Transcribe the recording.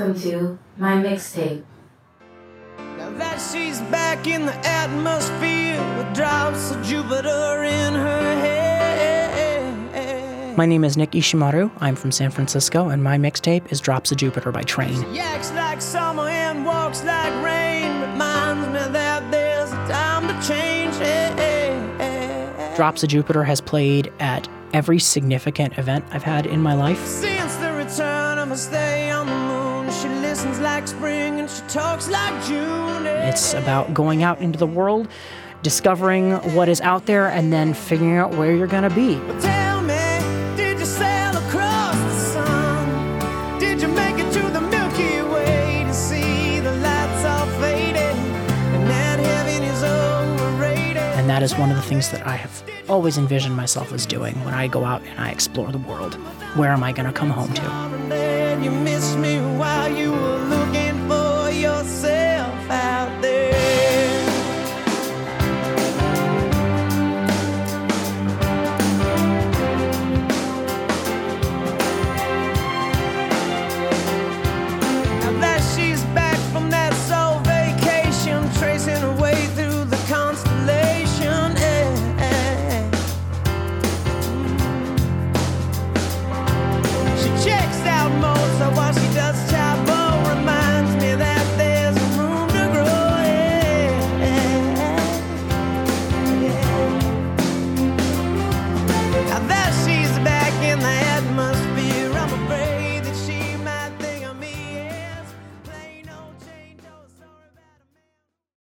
Welcome to my mixtape. Now that she's back in the atmosphere with drops of Jupiter in her head. My name is Nick Ishimaru. I'm from San Francisco, and my mixtape is Drops of Jupiter by Train. She acts like summer and walks like rain. Reminds me that there's a time to change. Drops of Jupiter has played at every significant event I've had in my life. Since the return of her stay on the moon, she listens like spring and she talks like June. It's about going out into the world, discovering what is out there, and then figuring out where you're gonna be. But tell me, did you sail across the sun? Did you make it to the Milky Way to see the lights all faded and that heaven is overrated? And that is one of the things that I have always envisioned myself as doing when I go out and I explore the world. Where am I gonna come home to? You missed me while you were